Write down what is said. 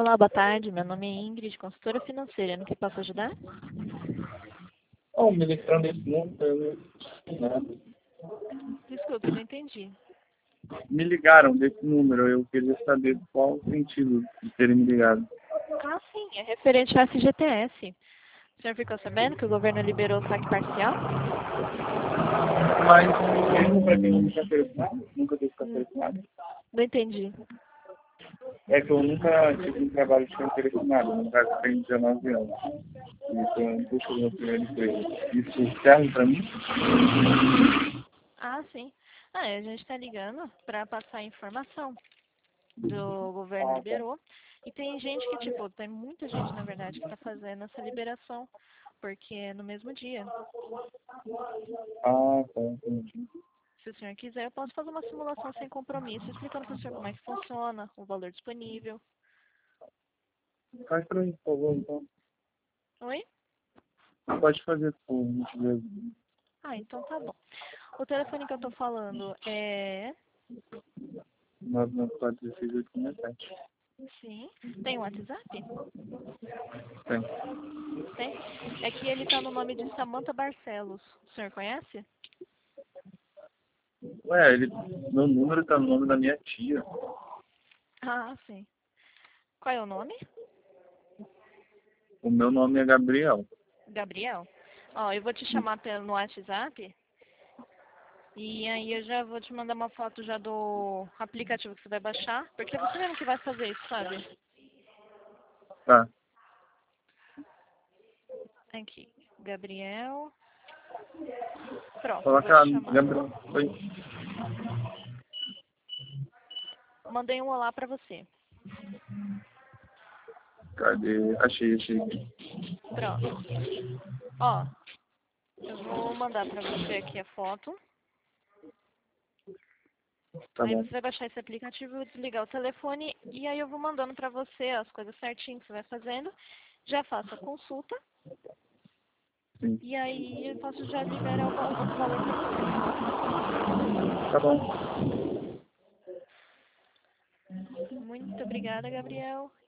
Olá, boa tarde. Meu nome é Ingrid, consultora financeira. No que posso ajudar? Oh, me ligaram desse número, eu não sei nada. Desculpe, não entendi. Me ligaram desse número, eu queria saber qual o sentido de terem me ligado. Ah, sim, é referente ao FGTS. O senhor ficou sabendo que o governo liberou o saque parcial? Mas mesmo para quem nunca fez nada, nunca teve café nada, Não entendi. é que eu nunca tive um trabalho de carteira assinada, no caso tenho 19 anos. Então, puxa o meu primeiro emprego. Isso serve para mim? Ah, sim. Ah, a gente está ligando para passar a informação do governo Ah, tá. liberou. E tem gente que, tipo, tem muita gente, na verdade, que está fazendo essa liberação, porque é no mesmo dia. Ah, tá, entendi. Se o senhor quiser, eu posso fazer uma simulação sem compromisso, explicando para o senhor como é que funciona, o valor disponível. Faz para mim, por favor, então. Oi? Pode fazer, por gentileza. Ah, então tá bom. O telefone que eu tô falando é... 99416 Sim. Tem o WhatsApp? Tem. Tem. É que ele tá no nome de Samantha Barcelos. O senhor conhece? Ué, meu número tá no nome da minha tia. Ah, sim. Qual é o nome? O meu nome é Gabriel. Gabriel. Ó, eu vou te chamar no WhatsApp. E aí eu já vou te mandar uma foto já do aplicativo que você vai baixar. Porque é você mesmo que vai fazer isso, sabe? Tá. Aqui. Gabriel. Pronto, vou Coloca te chamar. Gabriel. Oi. Mandei um olá pra você. Cadê? Achei. Pronto. Ó, eu vou mandar pra você aqui a foto. Tá Aí bom. você vai baixar esse aplicativo, desligar o telefone e aí eu vou mandando pra você as coisas certinho que você vai fazendo. Já faço a consulta Sim. e aí eu posso já liberar o valor pra você. Tá bom. Muito obrigada, Gabriel.